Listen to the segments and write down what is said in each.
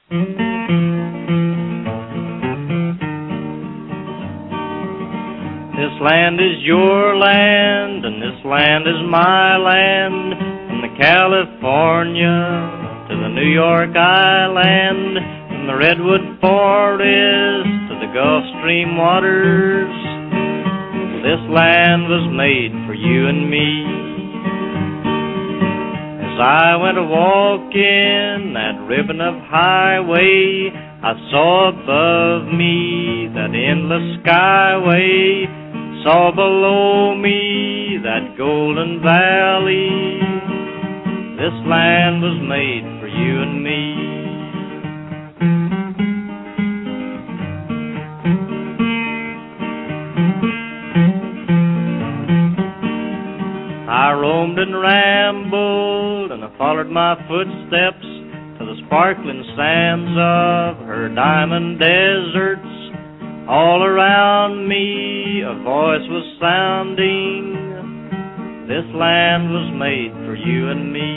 This land is your land, and this land is my land, from the California to the New York Island, from the Redwood Forest to the Gulf Stream waters. This land was made for you and me. As I went a-walking that ribbon of highway, I saw above me that endless skyway, saw below me that golden valley. This land was made for you and me. I roamed and rambled, and I followed my footsteps to the sparkling sands of her diamond deserts. All around me a voice was sounding, this land was made for you and me.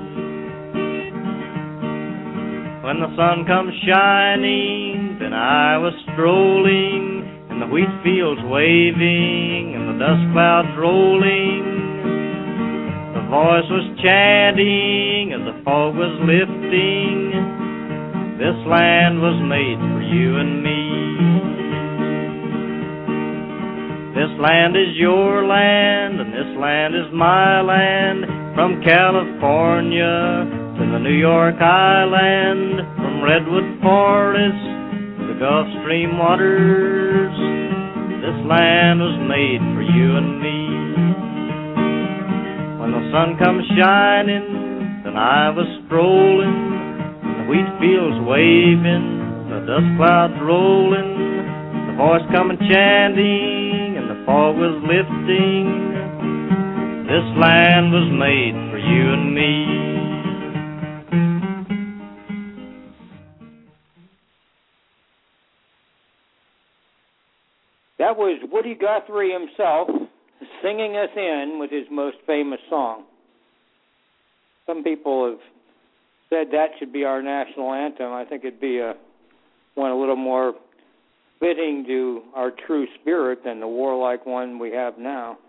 When the sun comes shining, then I was strolling, and the wheat fields waving, and the dust clouds rolling. The voice was chanting as the fog was lifting, this land was made for you and me. This land is your land, and this land is my land, from California to the New York Island, from Redwood Forest to the Gulf Stream waters. This land was made for you and me. When the sun comes shining, then I was strolling, the wheat fields waving, the dust clouds rolling, the voice coming chanting, and the fog was lifting. This land was made for you and me. That was Woody Guthrie himself singing us in with his most famous song. Some people have said that should be our national anthem. I think it'd be one a little more fitting to our true spirit than the warlike one we have now.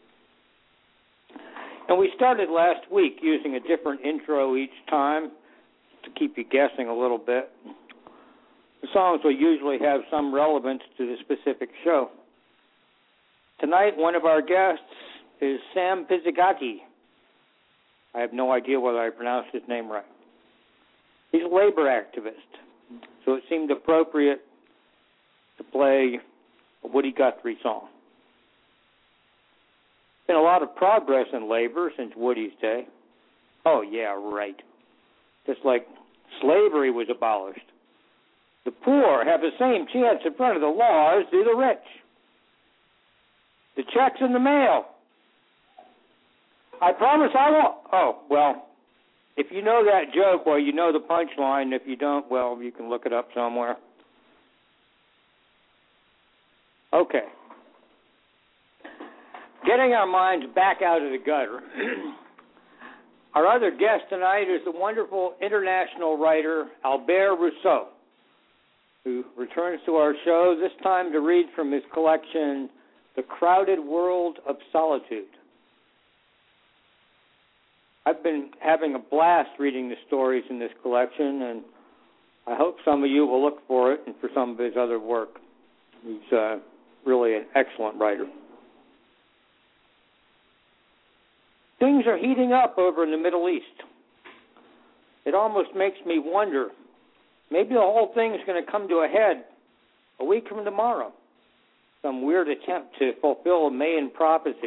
And we started last week using a different intro each time to keep you guessing a little bit. The songs will usually have some relevance to the specific show. Tonight, one of our guests is Sam Pizzigati. I have no idea whether I pronounced his name right. He's a labor activist, so it seemed appropriate to play a Woody Guthrie song. Been a lot of progress in labor since Woody's day. Oh, yeah, right. Just like slavery was abolished. The poor have the same chance in front of the law as do the rich. The check's in the mail. I promise I won't. Oh, well, if you know that joke, well, you know the punchline. If you don't, well, you can look it up somewhere. Okay. Getting our minds back out of the gutter. Our other guest tonight is the wonderful international writer Albert Rousseau, who returns to our show, this time to read from his collection, The Crowded World of Solitude. I've been having a blast reading the stories in this collection, and I hope some of you will look for it and for some of his other work. He's really an excellent writer. Things are heating up over in the Middle East. It almost makes me wonder, maybe the whole thing is going to come to a head a week from tomorrow. Some weird attempt to fulfill a Mayan prophecy.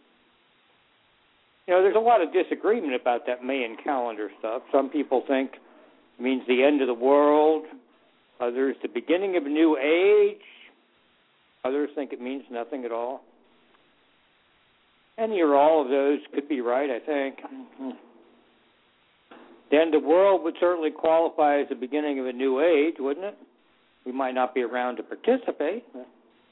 You know, there's a lot of disagreement about that Mayan calendar stuff. Some people think it means the end of the world. Others, the beginning of a new age. Others think it means nothing at all. Any or all of those could be right, I think. The end of the world would certainly qualify as the beginning of a new age, wouldn't it? We might not be around to participate. Of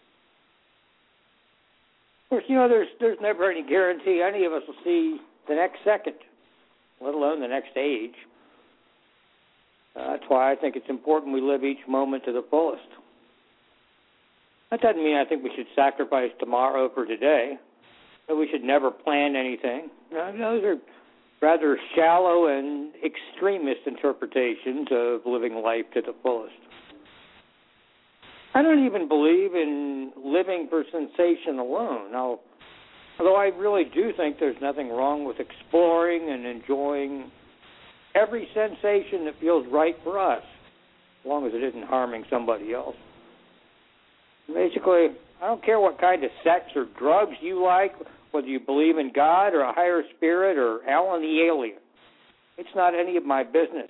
course, you know, there's never any guarantee any of us will see the next second, let alone the next age. That's why I think it's important we live each moment to the fullest. That doesn't mean I think we should sacrifice tomorrow for today, that we should never plan anything. Those are rather shallow and extremist interpretations of living life to the fullest. I don't even believe in living for sensation alone. Now, although I really do think there's nothing wrong with exploring and enjoying every sensation that feels right for us, as long as it isn't harming somebody else. Basically, I don't care what kind of sex or drugs you like, whether you believe in God or a higher spirit or Alan the alien. It's not any of my business.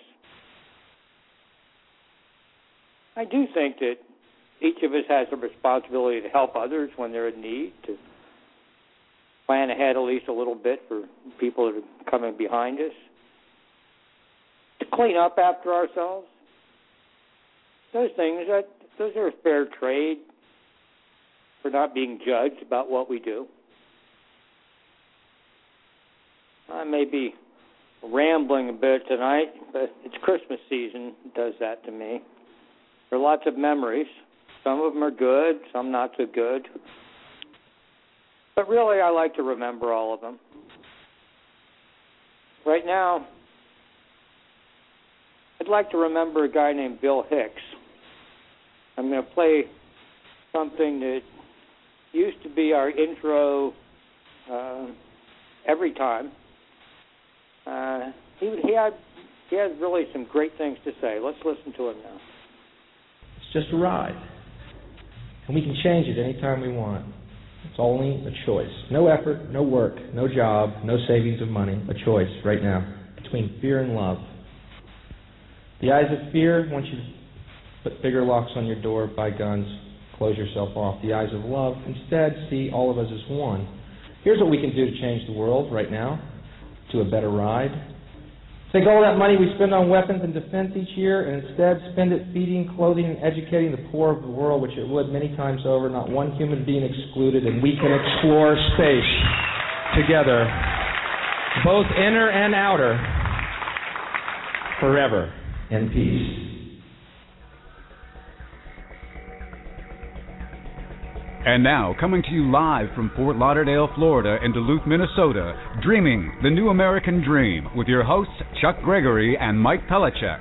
I do think that each of us has a responsibility to help others when they're in need, to plan ahead at least a little bit for people that are coming behind us, to clean up after ourselves. Those things, those are fair trade for not being judged about what we do. I may be rambling a bit tonight, but it's Christmas season. It does that to me. There are lots of memories. Some of them are good, some not so good. But really, I like to remember all of them. Right now, I'd like to remember a guy named Bill Hicks. I'm going to play something that used to be our intro every time. He has really some great things to say. Let's listen to him now. It's just a ride. And we can change it anytime we want. It's only a choice. No effort, no work, no job, no savings of money. A choice right now between fear and love. The eyes of fear want you to put bigger locks on your door, buy guns, close yourself off. The eyes of love instead see all of us as one. Here's what we can do to change the world right now to a better ride. Take all that money we spend on weapons and defense each year and instead spend it feeding, clothing, and educating the poor of the world, which it would many times over, not one human being excluded, and we can explore space together, both inner and outer, forever in peace. And now, coming to you live from Fort Lauderdale, Florida, and Duluth, Minnesota, Dreaming the New American Dream, with your hosts, Chuck Gregory and Mike Pellicek.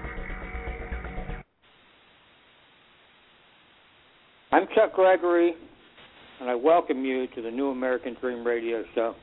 I'm Chuck Gregory, and I welcome you to the New American Dream radio show.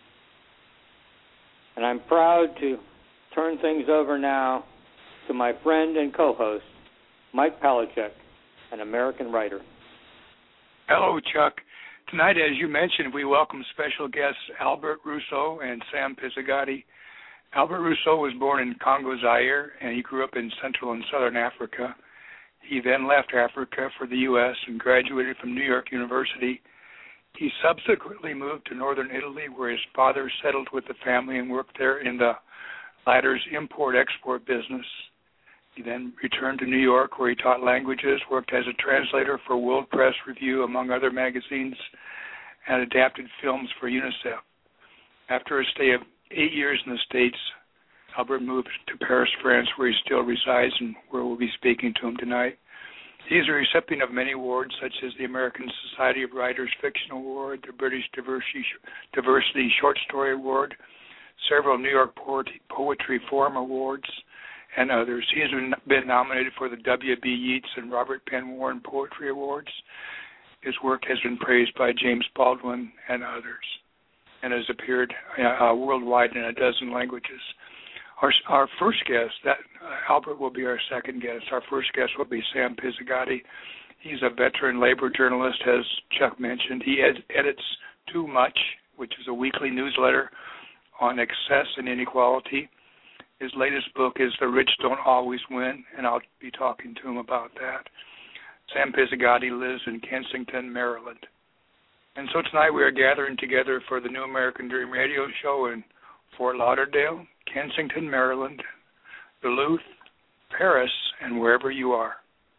And I'm proud to turn things over now to my friend and co-host, Mike Pellicek, an American writer. Hello, Chuck. Tonight, as you mentioned, we welcome special guests Albert Russo and Sam Pizzigatti. Albert Russo was born in Congo, Zaire, and he grew up in Central and Southern Africa. He then left Africa for the U.S. and graduated from New York University. He subsequently moved to northern Italy, where his father settled with the family and worked there in the latter's import-export business. He then returned to New York, where he taught languages, worked as a translator for World Press Review, among other magazines, and adapted films for UNICEF. After a stay of 8 years in the States, Albert moved to Paris, France, where he still resides and where we'll be speaking to him tonight. He is a recipient of many awards, such as the American Society of Writers Fiction Award, the British Diversity Short Story Award, several New York Poetry Forum Awards, and others. He has been nominated for the W.B. Yeats and Robert Penn Warren Poetry Awards. His work has been praised by James Baldwin and others, and has appeared worldwide in a dozen languages. Our first guest, Albert will be our second guest. Our first guest will be Sam Pizzigatti. He's a veteran labor journalist, as Chuck mentioned. He edits Too Much, which is a weekly newsletter on excess and inequality. His latest book is The Rich Don't Always Win, and I'll be talking to him about that. Sam Pizzigatti lives in Kensington, Maryland. And so tonight we are gathering together for the New American Dream radio show in Fort Lauderdale, Kensington, Maryland, Duluth, Paris, and wherever you are.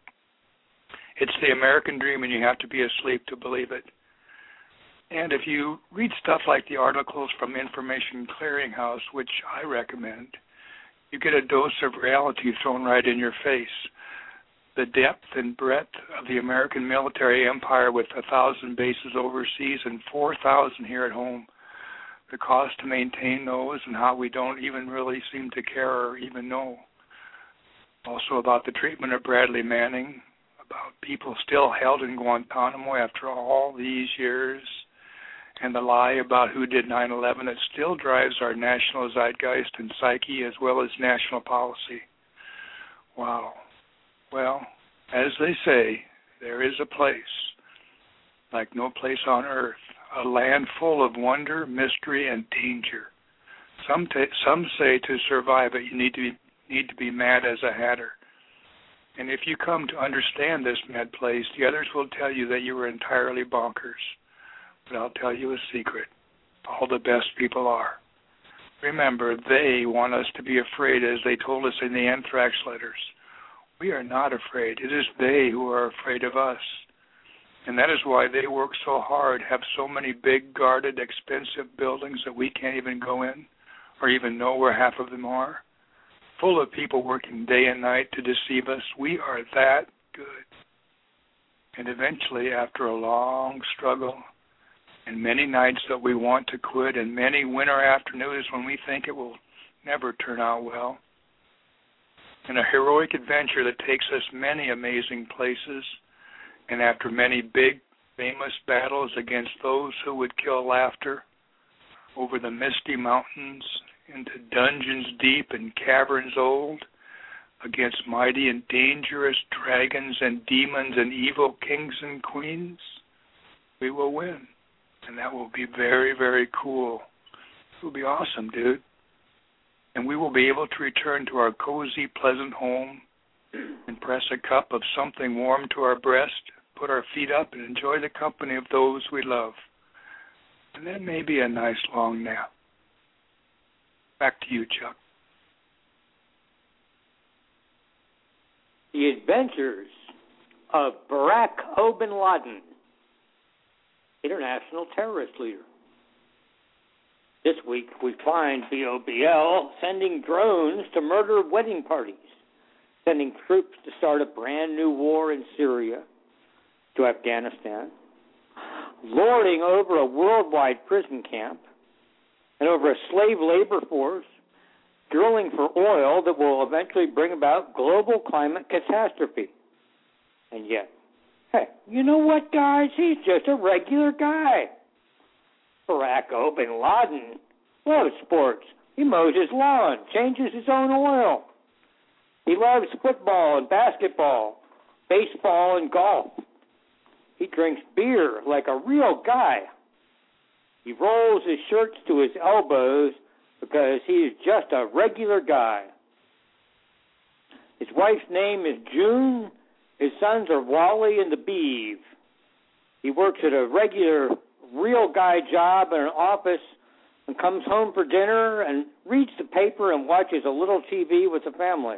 It's the American dream, and you have to be asleep to believe it. And if you read stuff like the articles from Information Clearinghouse, which I recommend, you get a dose of reality thrown right in your face. The depth and breadth of the American military empire with 1,000 bases overseas and 4,000 here at home. The cost to maintain those and how we don't even really seem to care or even know. Also about the treatment of Bradley Manning, about people still held in Guantanamo after all these years, and the lie about who did 9/11 that still drives our national zeitgeist and psyche as well as national policy. Wow. Well, as they say, there is a place, like no place on earth, a land full of wonder, mystery, and danger. Some say to survive it, you need to be mad as a hatter. And if you come to understand this mad place, the others will tell you that you were entirely bonkers. But I'll tell you a secret. All the best people are. Remember, they want us to be afraid, as they told us in the anthrax letters. We are not afraid. It is they who are afraid of us. And that is why they work so hard, have so many big, guarded, expensive buildings that we can't even go in or even know where half of them are. Full of people working day and night to deceive us. We are that good. And eventually, after a long struggle and many nights that we want to quit and many winter afternoons when we think it will never turn out well, and a heroic adventure that takes us many amazing places, and after many big, famous battles against those who would kill laughter, over the misty mountains, into dungeons deep and caverns old, against mighty and dangerous dragons and demons and evil kings and queens, we will win. And that will be very, very cool. It will be awesome, dude. And we will be able to return to our cozy, pleasant home and press a cup of something warm to our breast, put our feet up, and enjoy the company of those we love. And then maybe a nice long nap. Back to you, Chuck. The Adventures of Barack bin Laden, international terrorist leader. This week, we find BOBL sending drones to murder wedding parties, sending troops to start a brand new war in Syria, to Afghanistan, lording over a worldwide prison camp, and over a slave labor force, drilling for oil that will eventually bring about global climate catastrophe. And yet, hey, you know what, guys? He's just a regular guy. Barack bin Laden loves sports. He mows his lawn, changes his own oil. He loves football and basketball, baseball and golf. He drinks beer like a real guy. He rolls his shirts to his elbows because he is just a regular guy. His wife's name is June. His sons are Wally and the Beeve. He works at a regular, real guy job in an office and comes home for dinner and reads the paper and watches a little TV with the family.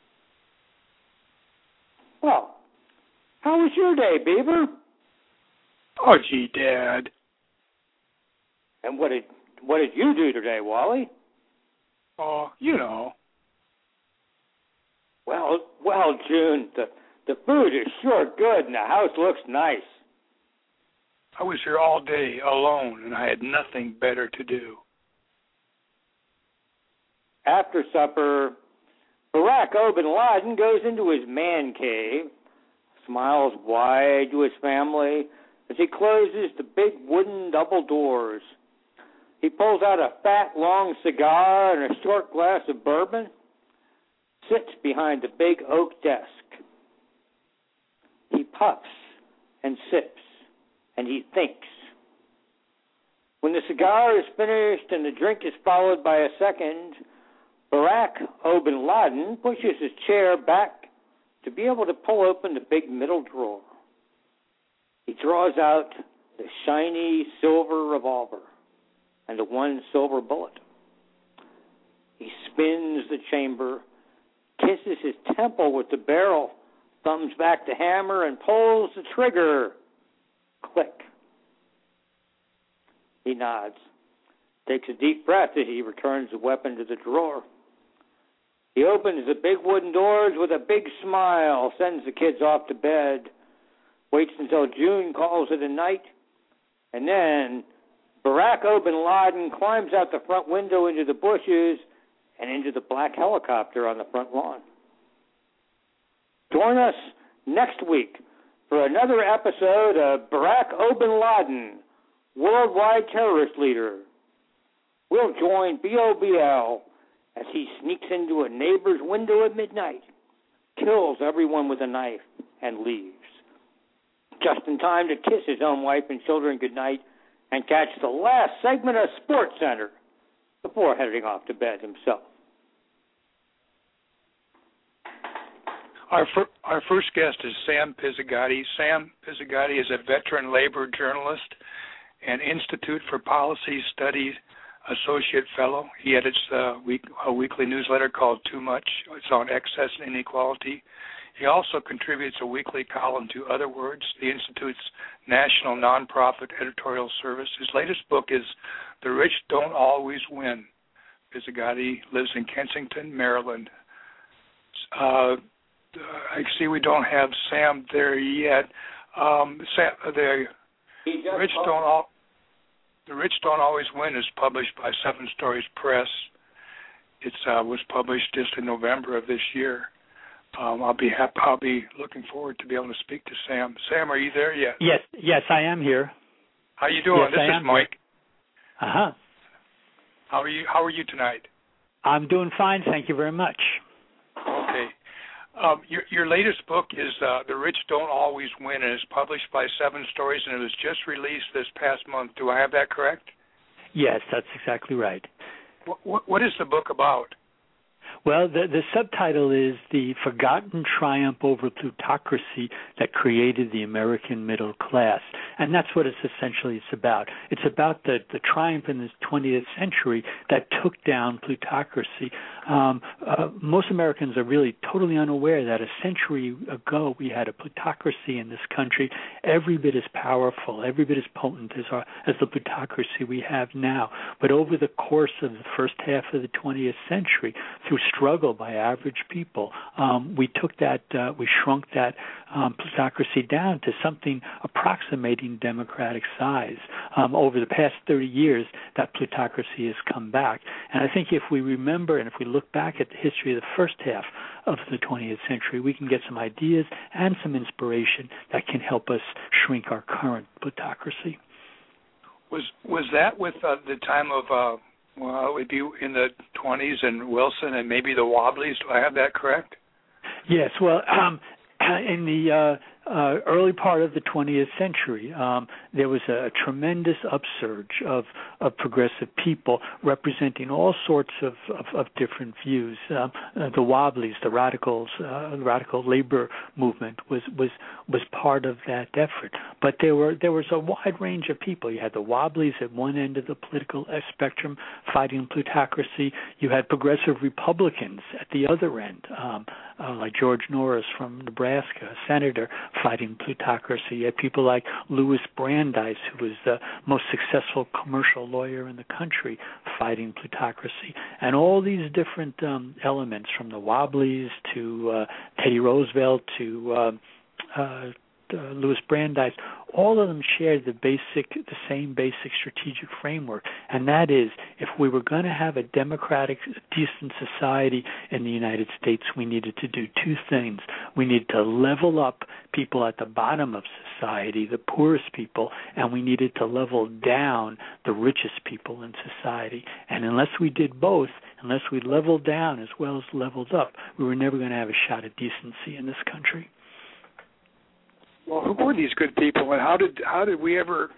Well, how was your day, Beaver? Oh, gee, Dad. And what did you do today, Wally? Oh, you know. Well, June, the food is sure good and the house looks nice. I was here all day alone, and I had nothing better to do. After supper, Barack bin Laden goes into his man cave, smiles wide to his family as he closes the big wooden double doors. He pulls out a fat, long cigar and a short glass of bourbon, sits behind the big oak desk. He puffs and sips, and he thinks. When the cigar is finished and the drink is followed by a second, Barack bin Laden pushes his chair back to be able to pull open the big middle drawer. He draws out the shiny silver revolver and the one silver bullet. He spins the chamber, kisses his temple with the barrel, thumbs back the hammer, and pulls the trigger. Click. He nods, takes a deep breath as he returns the weapon to the drawer. He opens the big wooden doors with a big smile, sends the kids off to bed, waits until June calls it a night, and then Barack bin Laden climbs out the front window into the bushes and into the black helicopter on the front lawn. Join us next week for another episode of Barack bin Laden, worldwide terrorist leader. We'll join BOBL as he sneaks into a neighbor's window at midnight, kills everyone with a knife, and leaves. Just in time to kiss his own wife and children goodnight and catch the last segment of Sports Center before heading off to bed himself. Our first guest is Sam Pizzigati. Sam Pizzigati is a veteran labor journalist and Institute for Policy Studies Associate Fellow. He edits a weekly newsletter called Too Much. It's on excess and inequality. He also contributes a weekly column to Other Words, the Institute's national nonprofit editorial service. His latest book is The Rich Don't Always Win. Pizzigati lives in Kensington, Maryland. I see we don't have Sam there yet. The Rich Don't Always Win is published by Seven Stories Press. It was published just in November of this year. I'll be looking forward to be able to speak to Sam. Sam, are you there yet? Yes, I am here. How you doing? Yes, this is Mike. Uh-huh. How are you tonight? I'm doing fine, thank you very much. Okay. Your latest book is The Rich Don't Always Win, and it's published by Seven Stories, and it was just released this past month. Do I have that correct? Yes, that's exactly right. What is the book about? Well, the subtitle is The Forgotten Triumph Over Plutocracy That Created the American Middle Class. And that's what it's essentially about. It's about the triumph in the 20th century that took down plutocracy. Most Americans are really totally unaware that a century ago we had a plutocracy in this country every bit as powerful, every bit as potent as the plutocracy we have now. But over the course of the first half of the 20th century, through struggle by average people, we shrunk that plutocracy down to something approximating democratic size. Over the past 30 years, that plutocracy has come back. And I think if we remember and if we look back at the history of the first half of the 20th century, we can get some ideas and some inspiration that can help us shrink our current plutocracy. Was that with the time of it would be in the 20s and Wilson and maybe the Wobblies? Do I have that correct? Yes. Well, in the early part of the 20th century, there was a tremendous upsurge of progressive people representing all sorts of different views. The Wobblies, the radicals, the radical labor movement was part of that effort. But there was a wide range of people. You had the Wobblies at one end of the political spectrum fighting plutocracy. You had progressive Republicans at the other end, like George Norris from Nebraska, a senator, fighting plutocracy. You had people like Louis Brandeis, who was the most successful commercial lawyer in the country, fighting plutocracy. And all these different elements, from the Wobblies to Teddy Roosevelt to Louis Brandeis, all of them shared the same basic strategic framework, and that is, if we were going to have a democratic, decent society in the United States, we needed to do two things. We needed to level up people at the bottom of society, the poorest people, and we needed to level down the richest people in society. And unless we did both, unless we leveled down as well as leveled up, we were never going to have a shot at decency in this country. Well, who were these good people, and how did we ever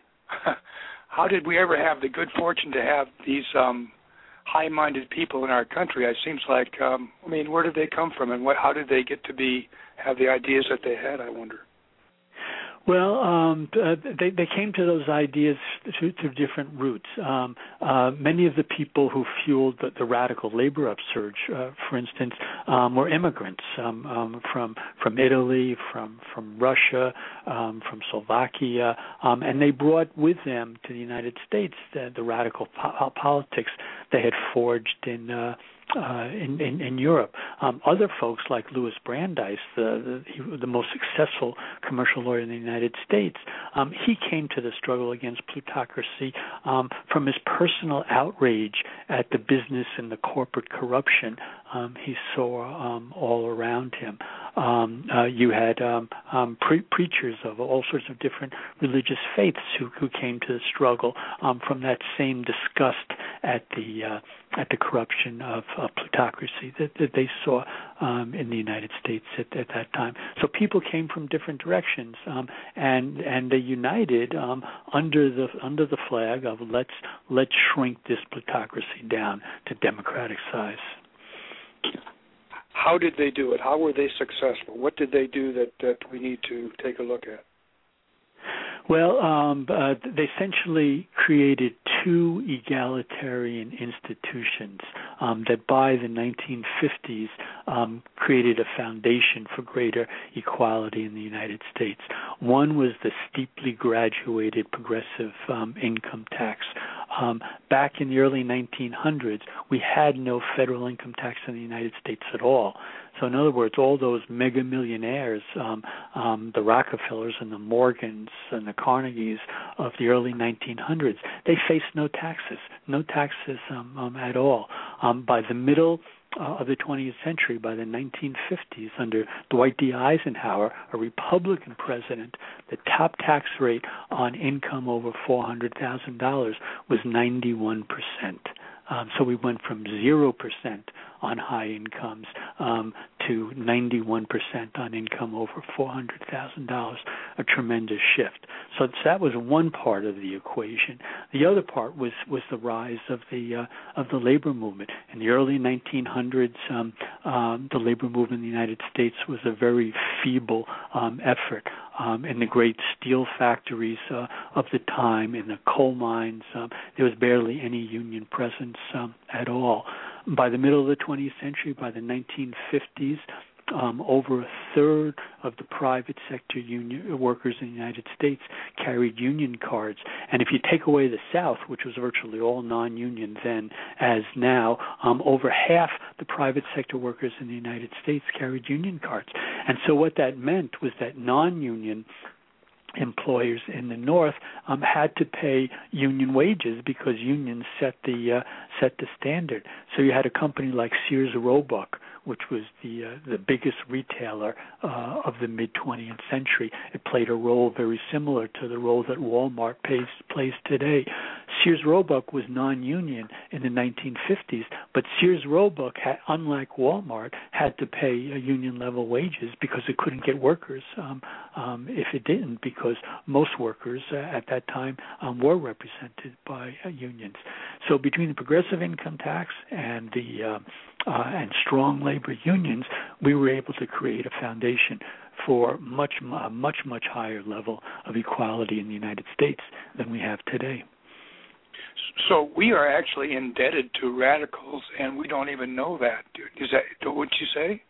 have the good fortune to have these high-minded people in our country? It seems like, where did they come from, and how did they get to have the ideas that they had, I wonder? Well, they came to those ideas through different routes. Many of the people who fueled the radical labor upsurge, for instance, were immigrants from Italy, from Russia, from Slovakia, and they brought with them to the United States the radical politics they had forged in Europe. Other folks like Louis Brandeis, the most successful commercial lawyer in the United States, he came to the struggle against plutocracy from his personal outrage at the business and the corporate corruption he saw all around him. You had preachers of all sorts of different religious faiths who came to the struggle from that same disgust at the corruption of plutocracy that they saw in the United States at that time. So people came from different directions, and they united under the flag of let's shrink this plutocracy down to democratic size. How did they do it? How were they successful? What did they do that we need to take a look at? Well, they essentially created two egalitarian institutions that by the 1950s created a foundation for greater equality in the United States. One was the steeply graduated progressive income tax. Back in the early 1900s, we had no federal income tax in the United States at all. So in other words, all those mega millionaires, the Rockefellers and the Morgans and the Carnegies of the early 1900s, they faced no taxes at all. By the middle of the 20th century, by the 1950s, under Dwight D. Eisenhower, a Republican president, the top tax rate on income over $400,000 was 91%. So we went from 0% on high incomes to 91% on income over $400,000, a tremendous shift. So that was one part of the equation. The other part was the rise of the labor movement. In the early 1900s, the labor movement in the United States was a very feeble effort. In the great steel factories of the time, in the coal mines, there was barely any union presence at all. By the middle of the 20th century, by the 1950s, over a third of the private sector union workers in the United States carried union cards. And if you take away the South, which was virtually all non-union then as now, over half the private sector workers in the United States carried union cards. And so what that meant was that non-union employers in the North had to pay union wages because unions set the standard. So you had a company like Sears Roebuck, which was the biggest retailer of the mid-20th century. It played a role very similar to the role that Walmart plays today. Sears Roebuck was non-union in the 1950s, but Sears Roebuck, unlike Walmart, had to pay union-level wages because it couldn't get workers if it didn't, because most workers at that time were represented by unions. So between the progressive income tax and the and strong labor unions, we were able to create a foundation for much higher level of equality in the United States than we have today. So we are actually indebted to radicals, and we don't even know that. Is that what you say?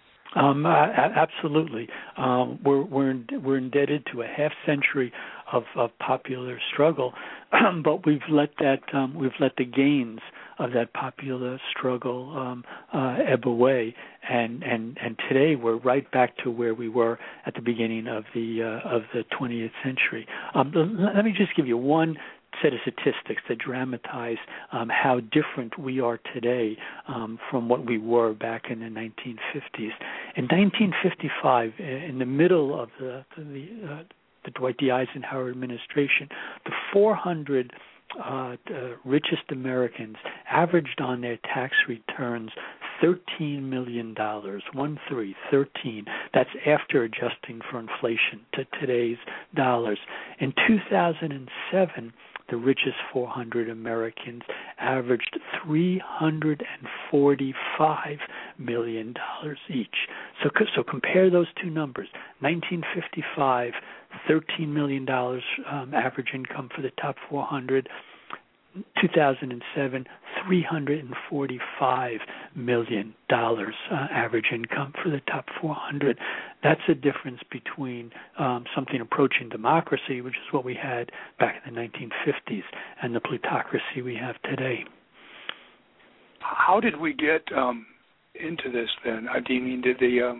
Absolutely. We're indebted to a half century of popular struggle, but we've let the gains of that popular struggle ebb away, and today we're right back to where we were at the beginning of the 20th century. Let me just give you one set of statistics that dramatize how different we are today from what we were back in the 1950s. In 1955, in the middle of the Dwight D. Eisenhower administration, the 400 richest Americans averaged on their tax returns $13 million, 13. That's after adjusting for inflation to today's dollars. In 2007, the richest 400 Americans averaged $345 million each. So compare those two numbers. 1955, $13 million average income for the top 400. 2007, $345 million average income for the top 400. That's a difference between something approaching democracy, which is what we had back in the 1950s, and the plutocracy we have today. how did we get into this then? Do you mean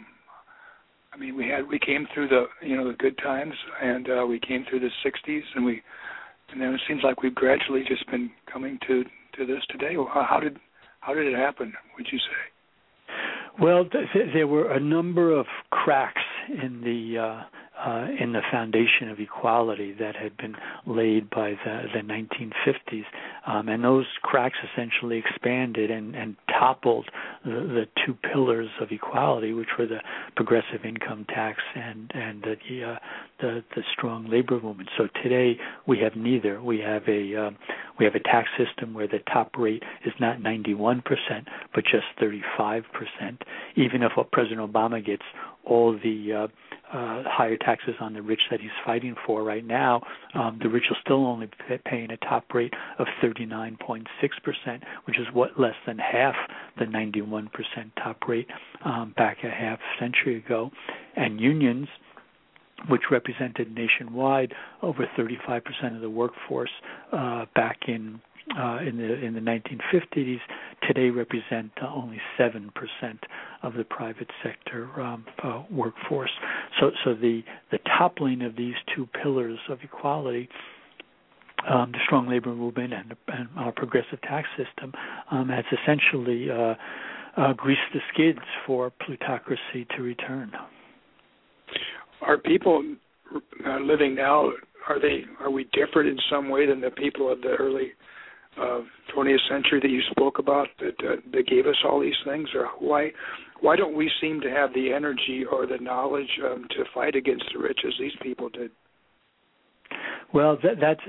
we came through the good times, and we came through the '60s, and then it seems like we've gradually just been coming to this today. How did it happen, would you say? Well, there were a number of cracks in the foundation of equality that had been laid by the 1950s, and those cracks essentially expanded and toppled the two pillars of equality, which were the progressive income tax and the strong labor movement. So today we have neither. We have a tax system where the top rate is not 91%, but just 35%. Even if what President Obama gets all the higher taxes on the rich that he's fighting for right now, the rich will still only paying a top rate of 39.6%, which is less than half the 91% top rate back a half century ago. And unions, which represented nationwide over 35% of the workforce back in the 1950s, today represent only 7% of the private sector workforce. So the toppling of these two pillars of equality, the strong labor movement and our progressive tax system, has essentially greased the skids for plutocracy to return. Are people living now? Are we different in some way than the people of the early 20th century that you spoke about that gave us all these things? Or why don't we seem to have the energy or the knowledge to fight against the rich as these people did? Well, that's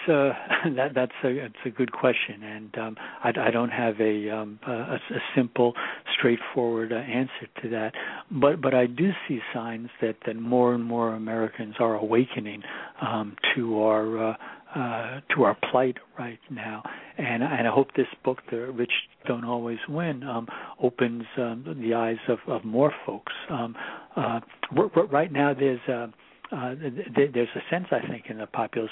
a good question, and I don't have a simple, straightforward answer to that. But I do see signs that more and more Americans are awakening to our plight right now, and I hope this book, The Rich Don't Always Win, opens the eyes of more folks. Right now, there's a sense, I think, in the populace,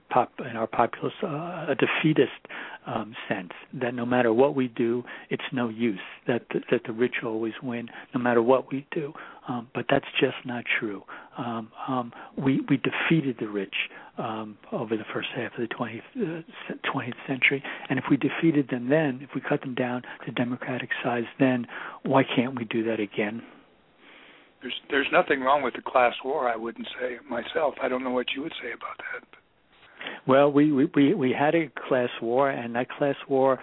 a defeatist sense that no matter what we do, it's no use. That the rich always win, no matter what we do. But that's just not true. We defeated the rich over the first half of the 20th century, and if we defeated them then, if we cut them down to democratic size then, why can't we do that again? There's nothing wrong with the class war, I wouldn't say myself. I don't know what you would say about that. Well, we had a class war, and that class war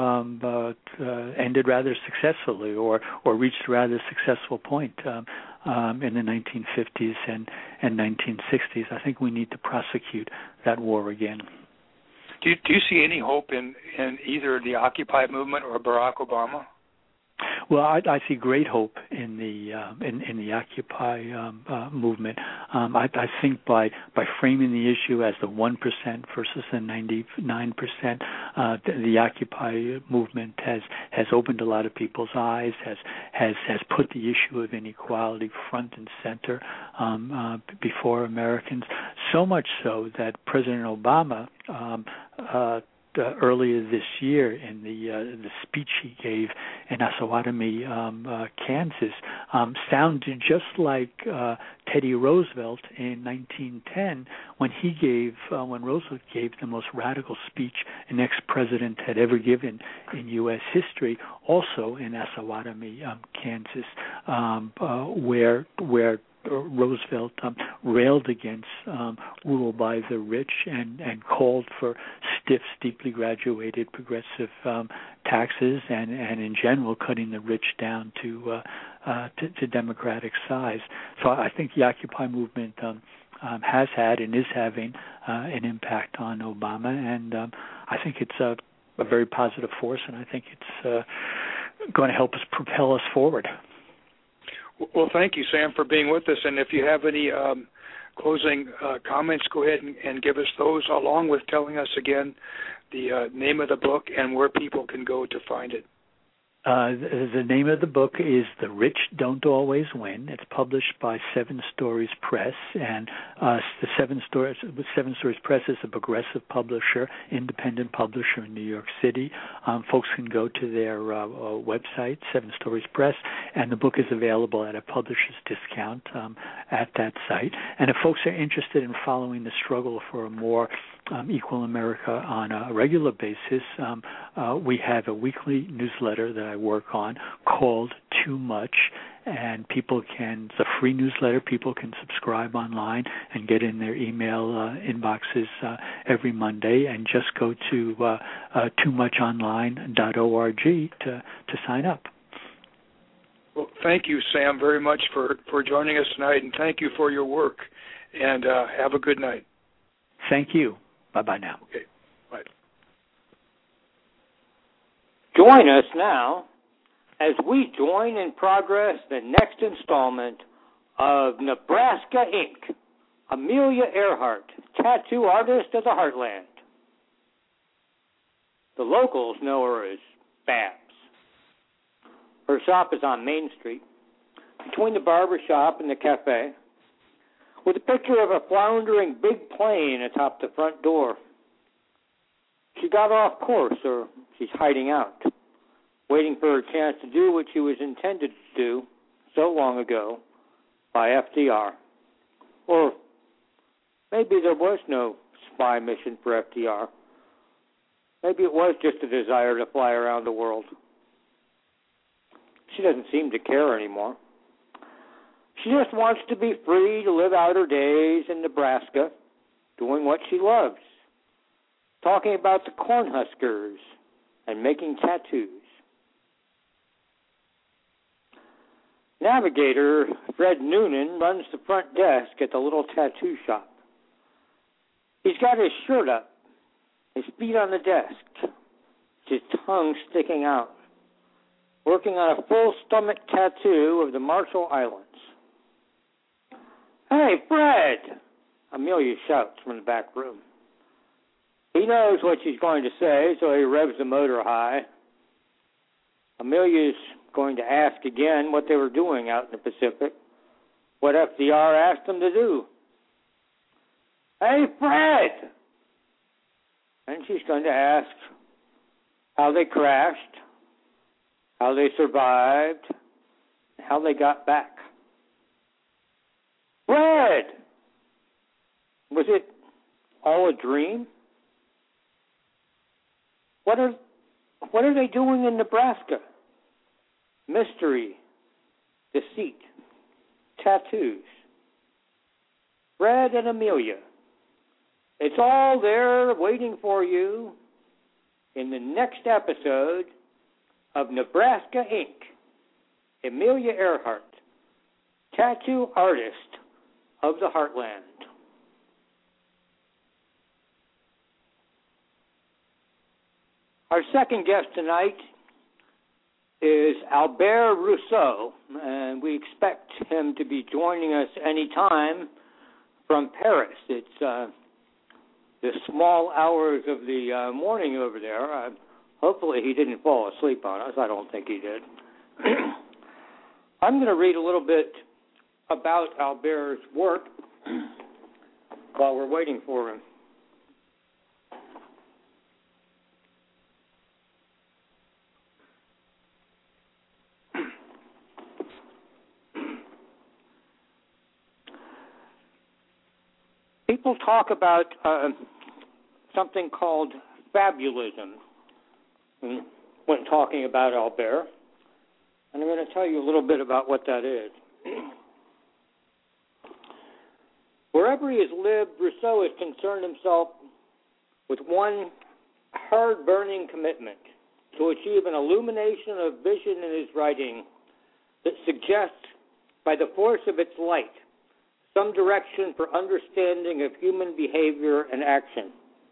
ended rather successfully, or reached a rather successful point in the 1950s and 1960s. I think we need to prosecute that war again. Do you see any hope in either the Occupy movement or Barack Obama? Well, I see great hope in the Occupy movement. I think by framing the issue as the 1% versus the 99%, the Occupy movement has opened a lot of people's eyes, has put the issue of inequality front and center before Americans. So much so that President Obama earlier this year in the speech he gave in Osawatomie, Kansas, sounded just like Teddy Roosevelt in 1910 when Roosevelt gave the most radical speech an ex-president had ever given in U.S. history, also in Osawatomie, Kansas, where Roosevelt railed against rule by the rich and called for stiff, steeply graduated progressive taxes and in general cutting the rich down to democratic size. So I think the Occupy movement has had and is having an impact on Obama, and I think it's a very positive force, and I think it's going to help us propel us forward. Well, thank you, Sam, for being with us. And if you have any closing comments, go ahead and give us those, along with telling us again the name of the book and where people can go to find it. The name of the book is The Rich Don't Always Win. It's published by Seven Stories Press, and the Seven Stories Press is a progressive publisher, independent publisher in New York City. Folks can go to their website, Seven Stories Press, and the book is available at a publisher's discount at that site. And if folks are interested in following the struggle for a more equal America on a regular basis, we have a weekly newsletter that I work on called Too Much, and it's a free newsletter. People can subscribe online and get in their email inboxes every Monday, and just go to toomuchonline.org to sign up. Well, thank you, Sam, very much for joining us tonight, and thank you for your work, and have a good night. Thank you. Bye-bye now. Okay, bye. Join us now as we join in progress the next installment of Nebraska Inc., Amelia Earhart, tattoo artist of the Heartland. The locals know her as Babs. Her shop is on Main Street, between the barber shop and the cafe, with a picture of a floundering big plane atop the front door. She got off course, or she's hiding out, waiting for her chance to do what she was intended to do so long ago by FDR. Or maybe there was no spy mission for FDR. Maybe it was just a desire to fly around the world. She doesn't seem to care anymore. She just wants to be free to live out her days in Nebraska, doing what she loves, talking about the Cornhuskers and making tattoos. Navigator Fred Noonan runs the front desk at the little tattoo shop. He's got his shirt up, his feet on the desk, his tongue sticking out, working on a full-stomach tattoo of the Marshall Islands. "Hey, Fred!" Amelia shouts from the back room. He knows what she's going to say, so he revs the motor high. Amelia's going to ask again what they were doing out in the Pacific, what FDR asked them to do. "Hey, Fred!" And she's going to ask how they crashed, how they survived, how they got back. "Fred! Was it all a dream? What are they doing in Nebraska? Mystery, deceit, tattoos. Fred and Amelia. It's all there waiting for you in the next episode of Nebraska Inc., Amelia Earhart, tattoo artist of the Heartland. Our second guest tonight is Albert Rousseau, and we expect him to be joining us any time from Paris. It's the small hours of the morning over there. Hopefully he didn't fall asleep on us. I don't think he did. I'm going to read a little bit about Albert's work while we're waiting for him. People talk about something called fabulism when talking about Albert, and I'm going to tell you a little bit about what that is. Wherever he has lived, Rousseau has concerned himself with one hard-burning commitment to achieve an illumination of vision in his writing that suggests, by the force of its light, some direction for understanding of human behavior and action.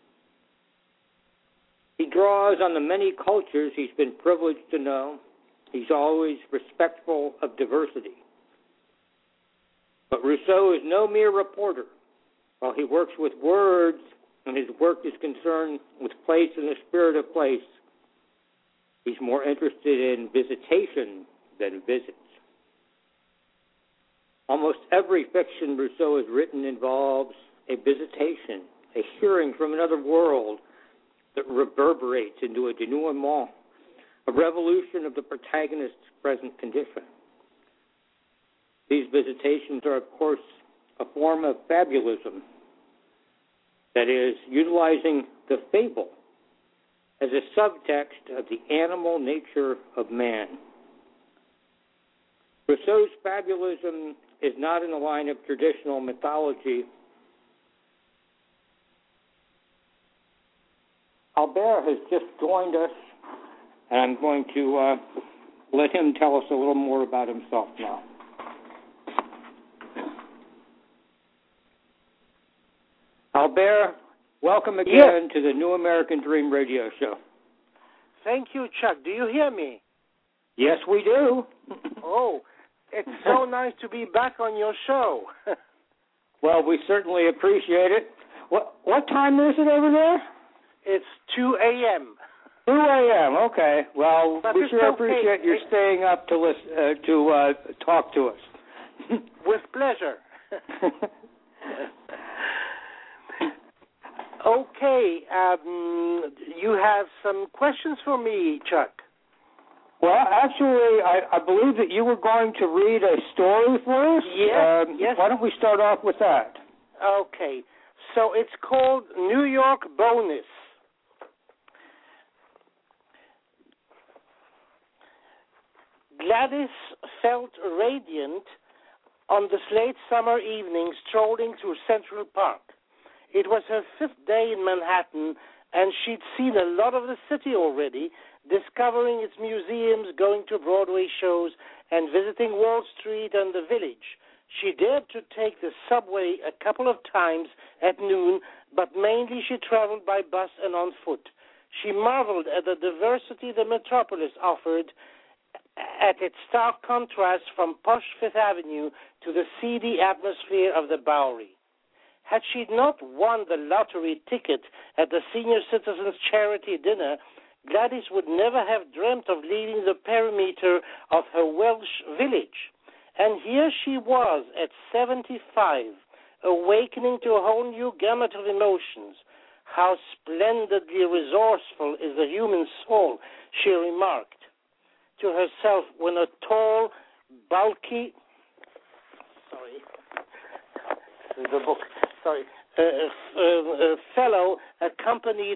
He draws on the many cultures he's been privileged to know. He's always respectful of diversity. But Rousseau is no mere reporter. While he works with words and his work is concerned with place and the spirit of place, He's more interested in visitation than visits. Almost every fiction Rousseau has written involves a visitation, a hearing from another world that reverberates into a denouement, a revolution of the protagonist's present condition. These visitations are, of course, a form of fabulism, that is, utilizing the fable as a subtext of the animal nature of man. Rousseau's fabulism is not in the line of traditional mythology. Albert has just joined us, and I'm going to let him tell us a little more about himself now. Albert, welcome again to the New American Dream radio show. Thank you, Chuck. Do you hear me? Yes, we do. Oh, it's so nice to be back on your show. Well, we certainly appreciate it. What time is it over there? It's 2 a.m. 2 a.m. Okay. Well, but we sure appreciate your staying up to listen, to talk to us. With pleasure. Okay. You have some questions for me, Chuck? Well, actually, I believe that you were going to read a story for us. Yes. Why don't we start off with that? Okay. So it's called New York Bonus. Gladys felt radiant on this late summer evening strolling through Central Park. It was her 5th day in Manhattan, and she'd seen a lot of the city already, discovering its museums, going to Broadway shows, and visiting Wall Street and the Village. She dared to take the subway a couple of times at noon, but mainly she traveled by bus and on foot. She marveled at the diversity the metropolis offered, at its stark contrast from posh Fifth Avenue to the seedy atmosphere of the Bowery. Had she not won the lottery ticket at the Senior Citizens Charity Dinner, Gladys would never have dreamt of leaving the perimeter of her Welsh village. And here she was at 75, awakening to a whole new gamut of emotions. How splendidly resourceful is the human soul, she remarked to herself when a tall, bulky, a fellow accompanied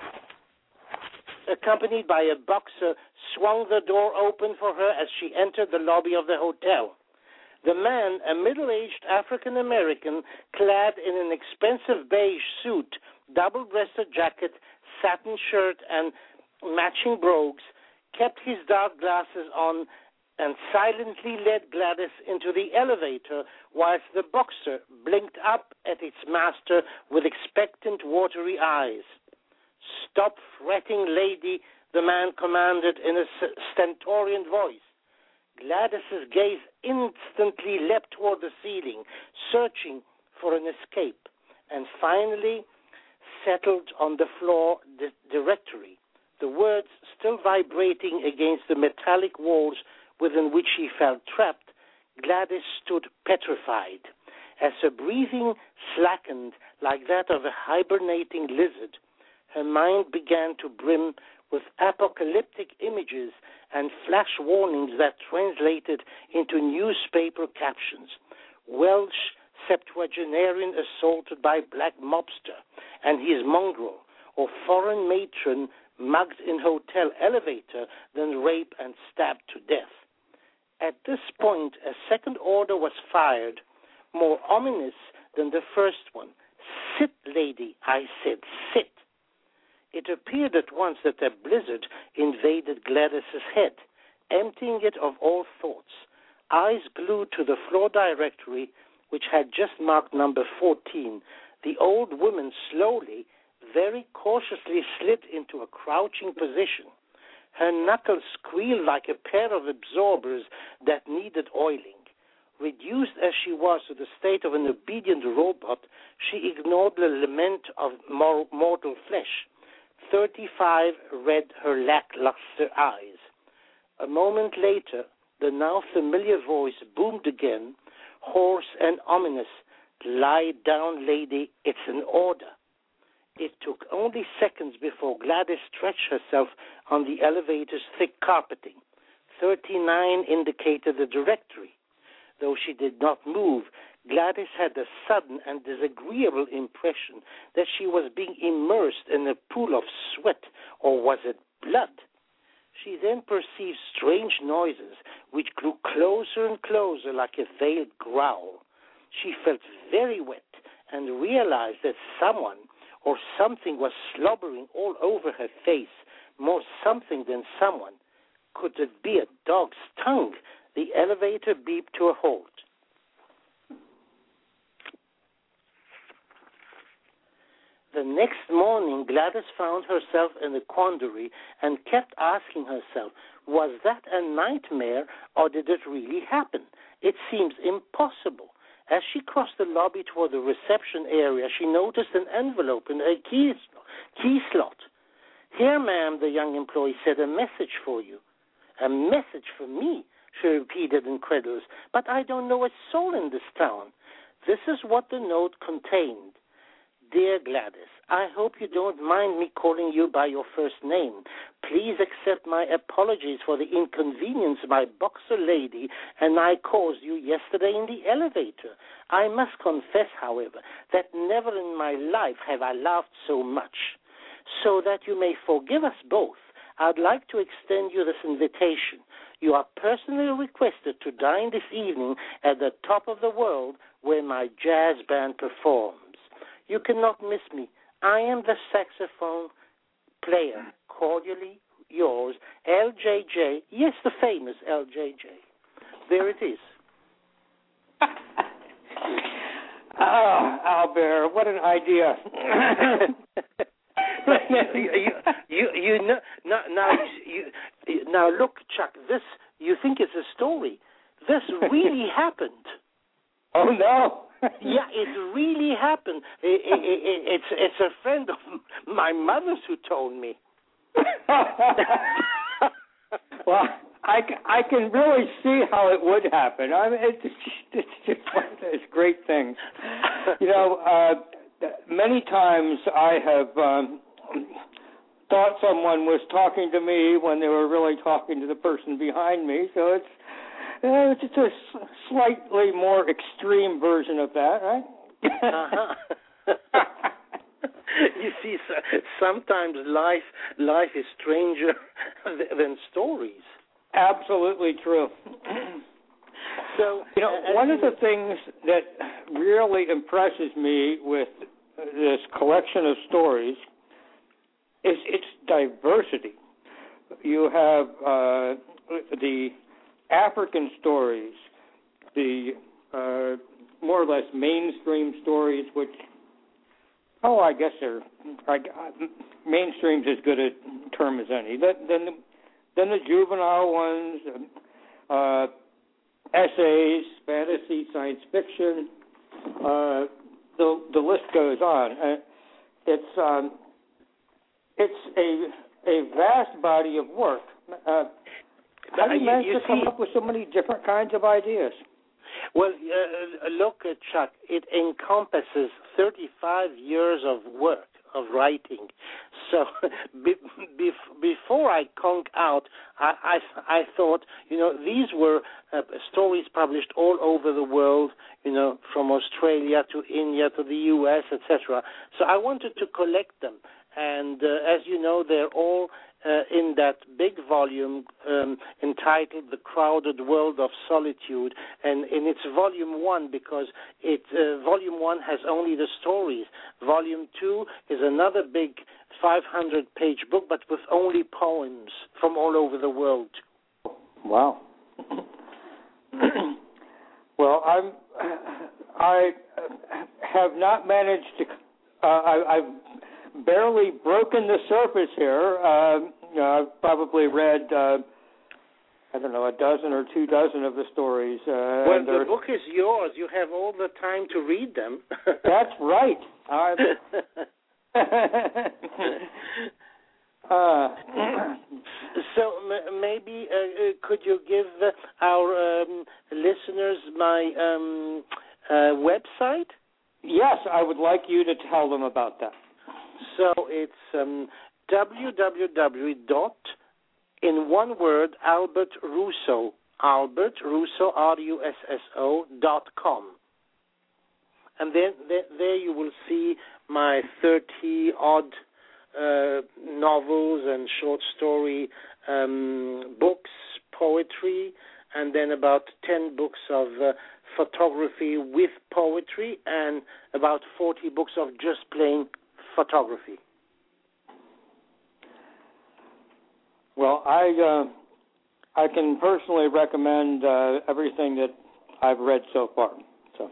by a boxer, swung the door open for her as she entered the lobby of the hotel. The man, a middle-aged African-American, clad in an expensive beige suit, double-breasted jacket, satin shirt, and matching brogues, kept his dark glasses on and silently led Gladys into the elevator whilst the boxer blinked up at its master with expectant, watery eyes. "Stop fretting, lady," the man commanded in a stentorian voice. Gladys's gaze instantly leapt toward the ceiling, searching for an escape, and finally settled on the floor directory, the words still vibrating against the metallic walls within which she felt trapped. Gladys stood petrified. As her breathing slackened like that of a hibernating lizard, her mind began to brim with apocalyptic images and flash warnings that translated into newspaper captions. Welsh septuagenarian assaulted by black mobster and his mongrel, or foreign matron mugged in hotel elevator, then raped and stabbed to death. At this point, a second order was fired, more ominous than the first one. "Sit, lady," I said, "sit." It appeared at once that a blizzard invaded Gladys's head, emptying it of all thoughts. Eyes glued to the floor directory, which had just marked number 14, the old woman slowly, very cautiously slid into a crouching position. Her knuckles squealed like a pair of absorbers that needed oiling. Reduced as she was to the state of an obedient robot, she ignored the lament of mortal flesh. 35 read her lackluster eyes. A moment later, the now familiar voice boomed again, hoarse and ominous. "Lie down, lady, it's an order." It took only seconds before Gladys stretched herself on the elevator's thick carpeting. 39 indicated the directory. Though she did not move, Gladys had a sudden and disagreeable impression that she was being immersed in a pool of sweat, or was it blood? She then perceived strange noises which grew closer and closer like a veiled growl. She felt very wet and realized that someone or something was slobbering all over her face, more something than someone. Could it be a dog's tongue? The elevator beeped to a halt. The next morning, Gladys found herself in a quandary and kept asking herself, was that a nightmare or did it really happen? It seems impossible. As she crossed the lobby toward the reception area, she noticed an envelope in a key slot. "Here, ma'am," the young employee said, "a message for you." "A message for me?" she repeated, incredulous. "But I don't know a soul in this town." This is what the note contained. "Dear Gladys, I hope you don't mind me calling you by your first name. Please accept my apologies for the inconvenience my boxer lady and I caused you yesterday in the elevator. I must confess, however, that never in my life have I laughed so much. So that you may forgive us both, I'd like to extend you this invitation. You are personally requested to dine this evening at the top of the world where my jazz band performs. You cannot miss me. I am the saxophone player. Cordially yours, LJJ. Yes, the famous LJJ. There it is." Albert, what an idea. Now look, Chuck, this, you think it's a story. This really happened. Oh, no. Yeah, it really happened. It's a friend of my mother's who told me. Well, I can really see how it would happen. I mean, it's just one of those great things. You know, many times I have thought someone was talking to me when they were really talking to the person behind me. So it's just a slightly more extreme version of that, right? You see, sometimes life is stranger than stories. Absolutely true. So, you know, one of the things that really impresses me with this collection of stories is its diversity. You have the African stories, the more or less mainstream stories, which, I guess mainstream's as good a term as any. Then the juvenile ones, essays, fantasy, science fiction. The list goes on. It's a vast body of work. How do you manage to come up with so many different kinds of ideas? Well, look, Chuck, it encompasses 35 years of work, of writing. So before I conk out, I thought, these were stories published all over the world, from Australia to India to the U.S., etc. So I wanted to collect them. And as you know, they're all in that big volume entitled The Crowded World of Solitude, and in its volume 1, because volume 1 has only the stories. Volume 2 is another big 500-page book, but with only poems from all over the world. Wow. Well, I have not managed to. I've barely broken the surface here. I've probably read, a dozen or 2 dozen of the stories. Well, the book is yours. You have all the time to read them. That's right. So maybe could you give our listeners my website? Yes, I would like you to tell them about that. So it's www. In one word, Albert Russo, RUSSO.com. And then there you will see my 30-odd novels and short story books, poetry, and then about 10 books of photography with poetry, and about 40 books of just plain photography. Well, I can personally recommend everything that I've read so far. So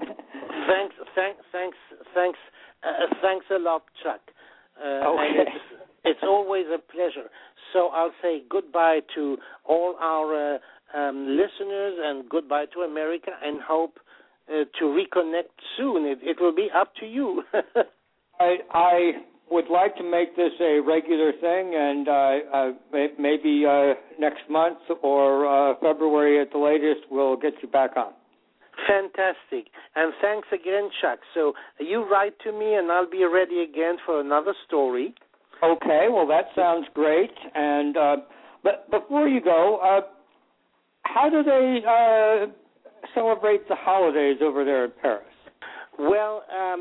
thanks a lot, Chuck. Okay. And it's always a pleasure. So I'll say goodbye to all our listeners and goodbye to America, and hope to reconnect soon. It will be up to you. I would like to make this a regular thing, and maybe next month or February at the latest, we'll get you back on. Fantastic. And thanks again, Chuck. So you write to me, and I'll be ready again for another story. Okay, well, that sounds great. And but before you go, how do they celebrate the holidays over there in Paris? Well,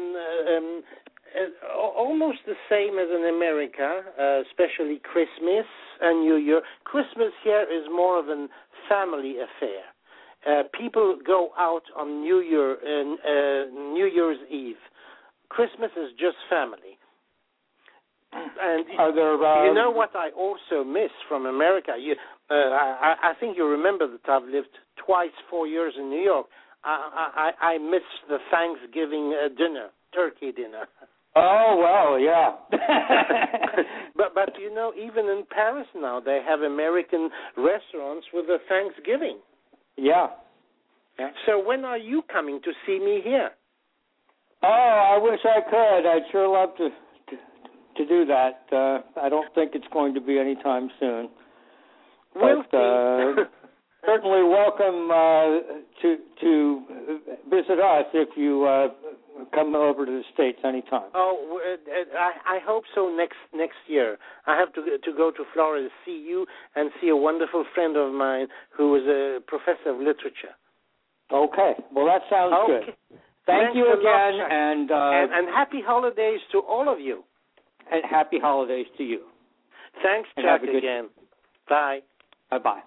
almost the same as in America, especially Christmas and New Year. Christmas here is more of a family affair. People go out on New Year's Eve. Christmas is just family. And are there, you know what I also miss from America? I think you remember that I've lived twice 4 years in New York. I miss the Thanksgiving dinner, turkey dinner. Oh, well, yeah. but you know, even in Paris now, they have American restaurants with a Thanksgiving. Yeah. So when are you coming to see me here? Oh, I wish I could. I'd sure love to do that. I don't think it's going to be anytime soon. We'll see. Certainly welcome to visit us if you come over to the States anytime. Oh, I hope so next year. I have to go to Florida to see you and see a wonderful friend of mine who is a professor of literature. Okay. Well, that sounds good. Thank you again, and happy holidays to all of you. And happy holidays to you. Thanks, Chuck, again. Bye. Bye-bye.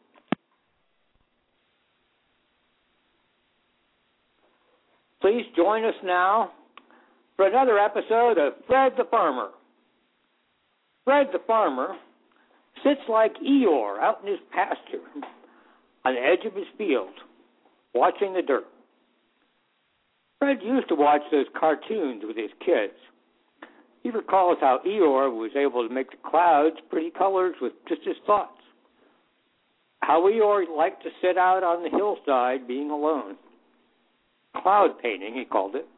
Please join us now for another episode of Fred the Farmer. Fred the Farmer sits like Eeyore out in his pasture on the edge of his field, watching the dirt. Fred used to watch those cartoons with his kids. He recalls how Eeyore was able to make the clouds pretty colors with just his thoughts. How Eeyore liked to sit out on the hillside being alone. Cloud painting, he called it.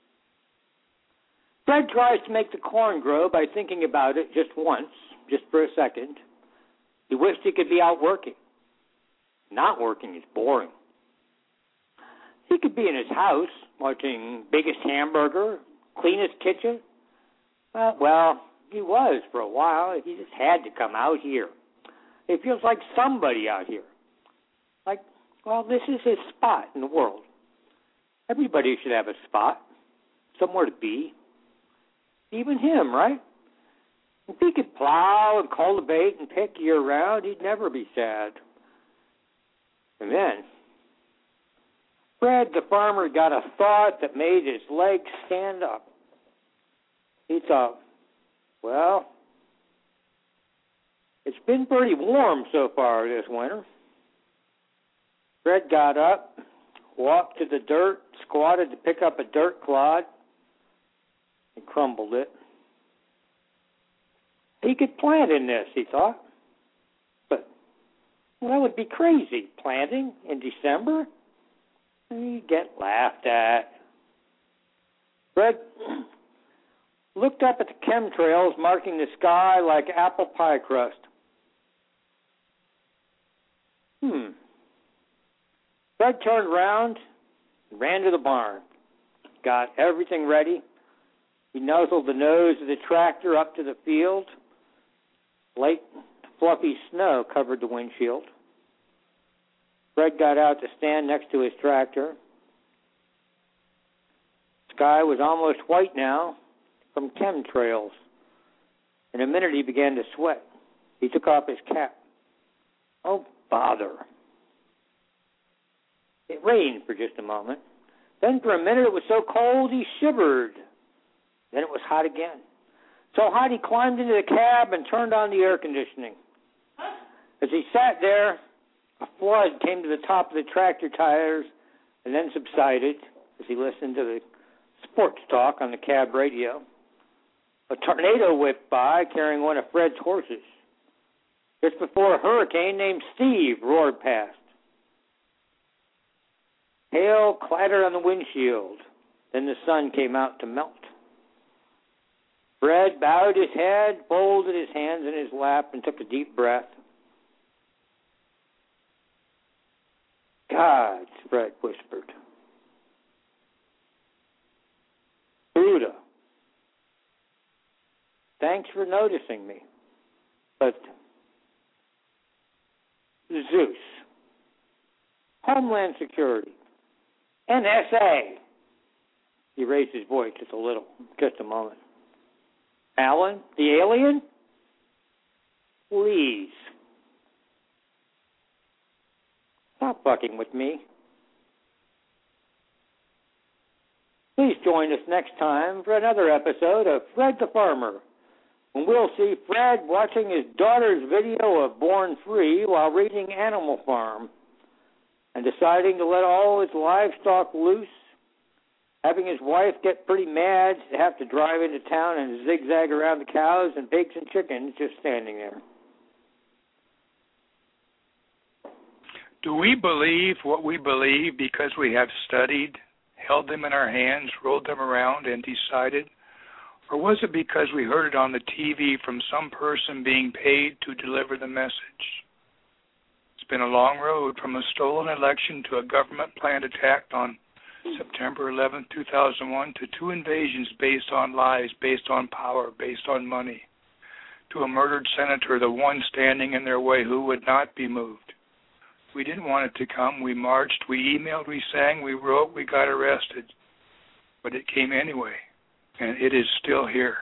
Fred tries to make the corn grow by thinking about it just once, just for a second. He wished he could be out working. Not working is boring. He could be in his house, watching Biggest Hamburger, Cleanest Kitchen. Well, he was for a while. He just had to come out here. It feels like somebody out here. Like, well, this is his spot in the world. Everybody should have a spot, somewhere to be. Even him, right? If he could plow and cultivate and pick year-round, he'd never be sad. And then, Fred the farmer got a thought that made his legs stand up. He thought, well, it's been pretty warm so far this winter. Fred got up, walked to the dirt, squatted to pick up a dirt clod, and crumbled it. He could plant in this, he thought. But, well, that would be crazy, planting in December. He'd get laughed at. Fred looked up at the chemtrails marking the sky like apple pie crust. Fred turned around and ran to the barn. Got everything ready. He nuzzled the nose of the tractor up to the field. Light, fluffy snow covered the windshield. Fred got out to stand next to his tractor. The sky was almost white now from chemtrails. In a minute, he began to sweat. He took off his cap. Oh, bother. It rained for just a moment. Then for a minute, it was so cold he shivered. Then it was hot again. So hot he climbed into the cab and turned on the air conditioning. As he sat there, a flood came to the top of the tractor tires and then subsided as he listened to the sports talk on the cab radio. A tornado whipped by carrying one of Fred's horses. Just before a hurricane named Steve roared past. Hail clattered on the windshield. Then the sun came out to melt. Fred bowed his head, folded his hands in his lap, and took a deep breath. God, Fred whispered. Buddha, thanks for noticing me. But Zeus, Homeland Security, NSA. He raised his voice just a little, just a moment. Alan, the alien? Please. Stop fucking with me. Please join us next time for another episode of Fred the Farmer, when we'll see Fred watching his daughter's video of Born Free while reading Animal Farm and deciding to let all his livestock loose, having his wife get pretty mad to have to drive into town and zigzag around the cows and pigs and chickens just standing there. Do we believe what we believe because we have studied, held them in our hands, rolled them around, and decided? Or was it because we heard it on the TV from some person being paid to deliver the message? It's been a long road from a stolen election to a government-planned attack on September 11, 2001, to two invasions based on lies, based on power, based on money, to a murdered senator, the one standing in their way who would not be moved. We didn't want it to come. We marched, we emailed, we sang, we wrote, we got arrested. But it came anyway, and it is still here.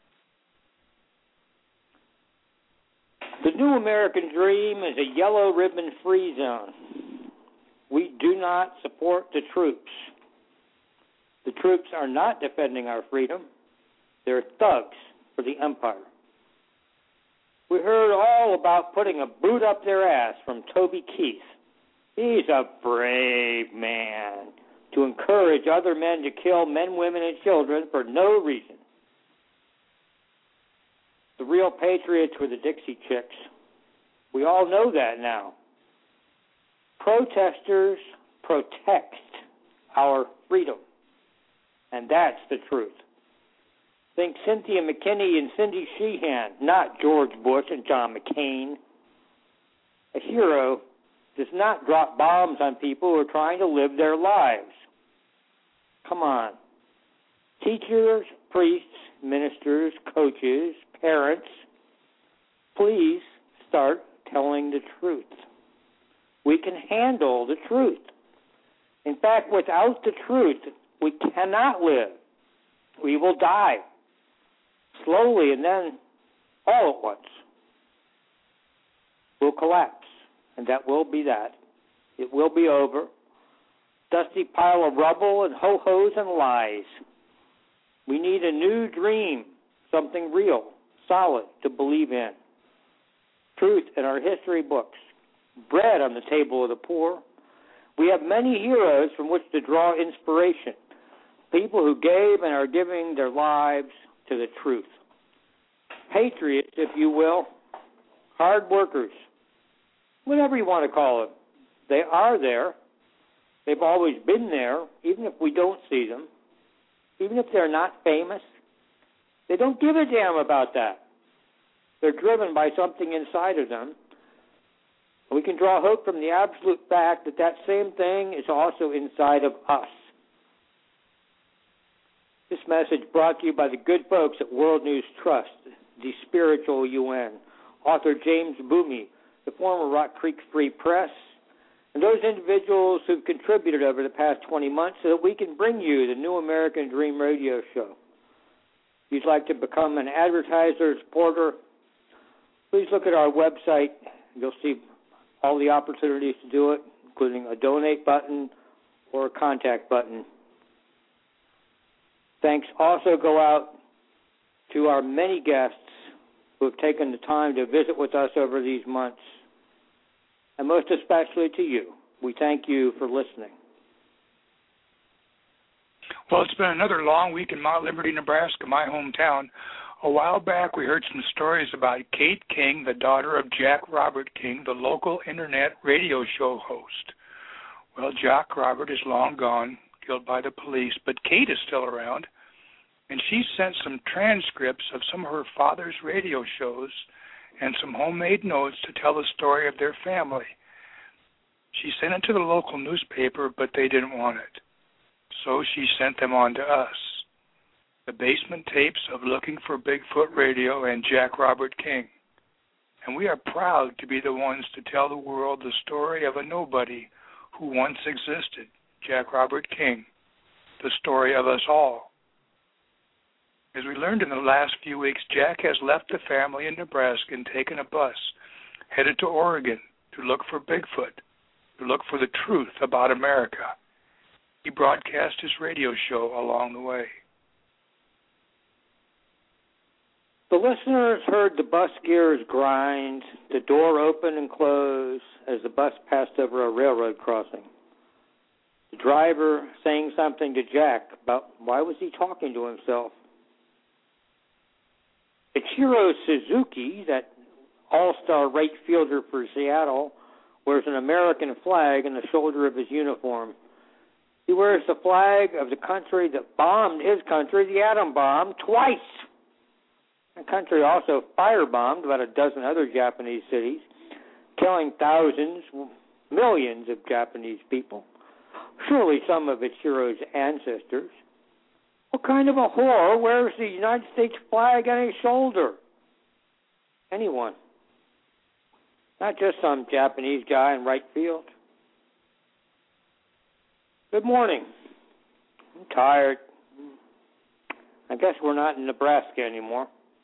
The new American dream is a yellow ribbon free zone. We do not support the troops. The troops are not defending our freedom. They're thugs for the empire. We heard all about putting a boot up their ass from Toby Keith. He's a brave man to encourage other men to kill men, women, and children for no reason. The real patriots were the Dixie Chicks. We all know that now. Protesters protect our freedom. And that's the truth. Think Cynthia McKinney and Cindy Sheehan, not George Bush and John McCain. A hero does not drop bombs on people who are trying to live their lives. Come on. Teachers, priests, ministers, coaches, parents, please start telling the truth. We can handle the truth. In fact, without the truth, we cannot live. We will die. Slowly and then all at once. We'll collapse, and that will be that. It will be over. Dusty pile of rubble and ho-hos and lies. We need a new dream, something real, solid to believe in. Truth in our history books. Bread on the table of the poor. We have many heroes from which to draw inspiration. People who gave and are giving their lives to the truth. Patriots, if you will. Hard workers. Whatever you want to call them. They are there. They've always been there, even if we don't see them. Even if they're not famous. They don't give a damn about that. They're driven by something inside of them. We can draw hope from the absolute fact that that same thing is also inside of us. This message brought to you by the good folks at World News Trust, the Spiritual UN, author James Boomey, the former Rock Creek Free Press, and those individuals who've contributed over the past 20 months so that we can bring you the New American Dream radio show. If you'd like to become an advertiser, supporter, please look at our website. You'll see all the opportunities to do it, including a donate button or a contact button. Thanks also go out to our many guests who have taken the time to visit with us over these months, and most especially to you. We thank you for listening. Well, it's been another long week in Mount Liberty, Nebraska, my hometown. A while back, we heard some stories about Kate King, the daughter of Jack Robert King, the local internet radio show host. Well, Jack Robert is long gone, killed by the police, but Kate is still around, and she sent some transcripts of some of her father's radio shows and some homemade notes to tell the story of their family. She sent it to the local newspaper, but they didn't want it. So she sent them on to us. The basement tapes of Looking for Bigfoot Radio and Jack Robert King. And we are proud to be the ones to tell the world the story of a nobody who once existed, Jack Robert King, the story of us all. As we learned in the last few weeks, Jack has left the family in Nebraska and taken a bus, headed to Oregon to look for Bigfoot, to look for the truth about America. He broadcast his radio show along the way. The listeners heard the bus gears grind, the door open and close as the bus passed over a railroad crossing. The driver saying something to Jack about why was he talking to himself. Ichiro Suzuki, that all-star right fielder for Seattle, wears an American flag on the shoulder of his uniform. He wears the flag of the country that bombed his country, the atom bomb, twice. The country also firebombed about a dozen other Japanese cities, killing thousands, millions of Japanese people. Surely some of Ichiro's ancestors. What kind of a whore wears the United States flag on his shoulder? Anyone. Not just some Japanese guy in right field. Good morning. I'm tired. I guess we're not in Nebraska anymore.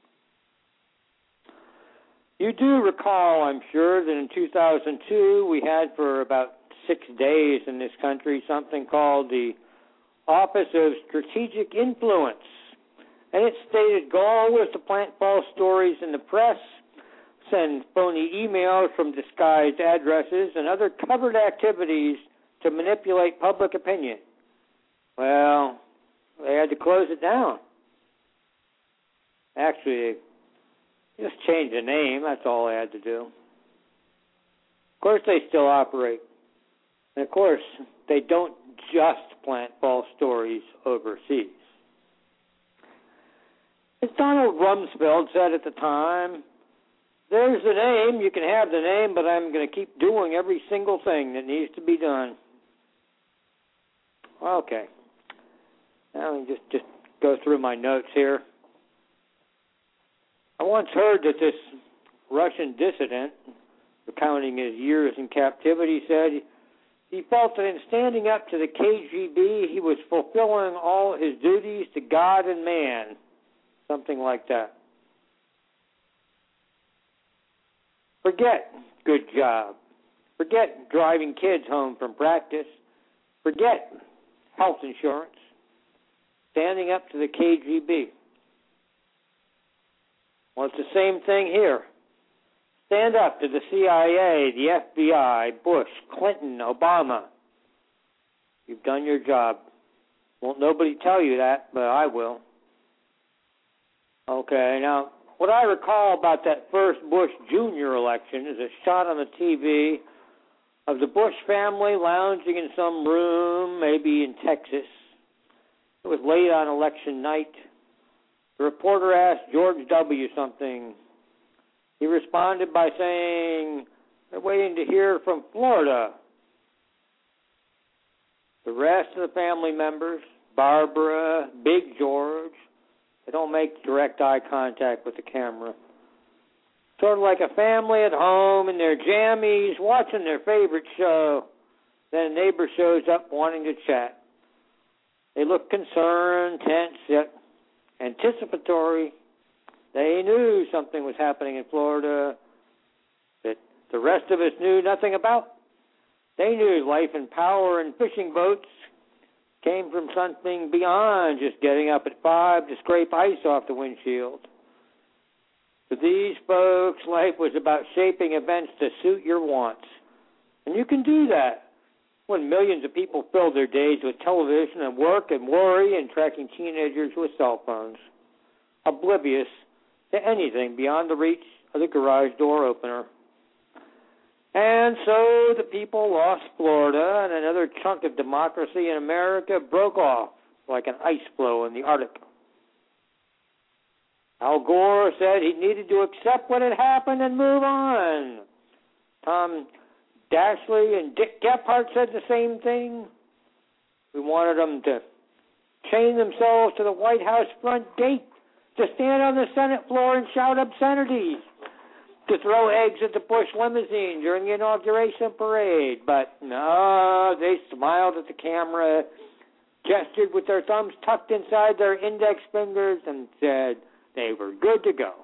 You do recall, I'm sure, that in 2002 we had for about 6 days in this country something called the Office of Strategic Influence. And its stated goal was to plant false stories in the press, send phony emails from disguised addresses, and other covered activities to manipulate public opinion. Well, they had to close it down. Actually, just change the name, that's all they had to do. Of course, they still operate. And of course, they don't just plant false stories overseas. As Donald Rumsfeld said at the time, there's the name, you can have the name, but I'm going to keep doing every single thing that needs to be done. Okay. Now let me just go through my notes here. I once heard that this Russian dissident, recounting his years in captivity, said he felt that in standing up to the KGB, he was fulfilling all his duties to God and man. Something like that. Forget good job. Forget driving kids home from practice. Forget health insurance. Standing up to the KGB. Well, it's the same thing here. Stand up to the CIA, the FBI, Bush, Clinton, Obama. You've done your job. Won't nobody tell you that, but I will. Okay, now, what I recall about that first Bush Jr. election is a shot on the TV of the Bush family lounging in some room, maybe in Texas. It was late on election night. The reporter asked George W. something. He responded by saying, "They're waiting to hear from Florida." The rest of the family members, Barbara, Big George, they don't make direct eye contact with the camera. Sort of like a family at home in their jammies watching their favorite show. Then a neighbor shows up wanting to chat. They look concerned, tense, yet anticipatory. They knew something was happening in Florida that the rest of us knew nothing about. They knew life and power in fishing boats came from something beyond just getting up at 5 to scrape ice off the windshield. For these folks, life was about shaping events to suit your wants. And you can do that when millions of people fill their days with television and work and worry and tracking teenagers with cell phones, oblivious to anything beyond the reach of the garage door opener. And so the people lost Florida, and another chunk of democracy in America broke off like an ice floe in the Arctic. Al Gore said he needed to accept what had happened and move on. Tom Dashley and Dick Gephardt said the same thing. We wanted them to chain themselves to the White House front gate, to stand on the Senate floor and shout obscenities, to throw eggs at the Bush limousine during the inauguration parade. But no, they smiled at the camera, gestured with their thumbs tucked inside their index fingers, and said they were good to go.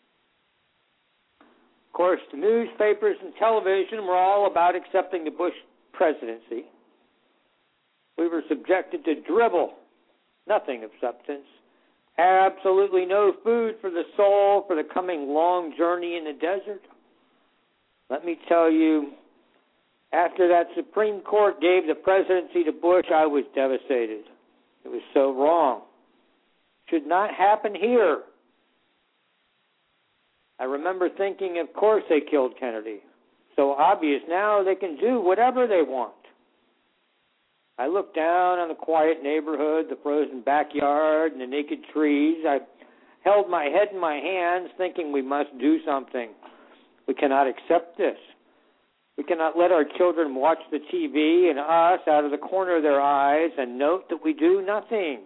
Of course, the newspapers and television were all about accepting the Bush presidency. We were subjected to dribble, nothing of substance. Absolutely no food for the soul for the coming long journey in the desert. Let me tell you, after that Supreme Court gave the presidency to Bush, I was devastated. It was so wrong. Should not happen here. I remember thinking, of course they killed Kennedy. So obvious now they can do whatever they want. I looked down on the quiet neighborhood, the frozen backyard, and the naked trees. I held my head in my hands, thinking we must do something. We cannot accept this. We cannot let our children watch the TV and us out of the corner of their eyes and note that we do nothing.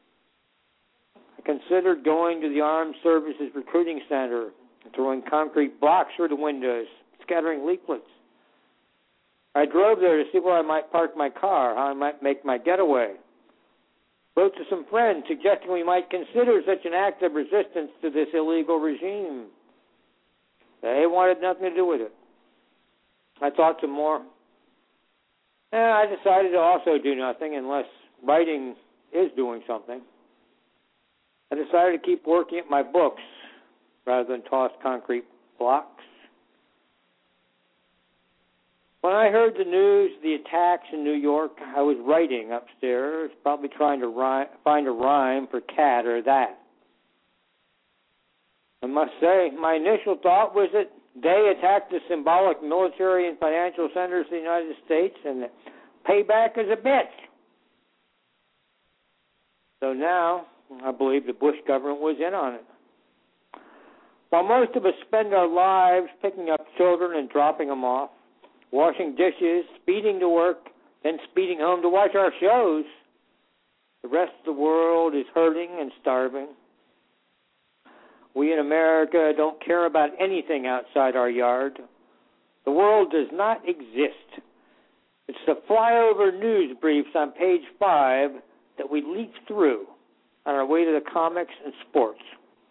I considered going to the Armed Services Recruiting Center, throwing concrete blocks through the windows, scattering leaflets. I drove there to see where I might park my car, how I might make my getaway. Wrote to some friends suggesting we might consider such an act of resistance to this illegal regime. They wanted nothing to do with it. I thought some more. I decided to also do nothing unless writing is doing something. I decided to keep working at my books rather than toss concrete blocks. When I heard the news of the attacks in New York, I was writing upstairs, probably trying to find a rhyme for cat or that. I must say, my initial thought was that they attacked the symbolic military and financial centers of the United States, and the payback is a bitch. So now, I believe the Bush government was in on it. While most of us spend our lives picking up children and dropping them off, washing dishes, speeding to work, then speeding home to watch our shows, the rest of the world is hurting and starving. We in America don't care about anything outside our yard. The world does not exist. It's the flyover news briefs on page 5 that we leaf through on our way to the comics and sports.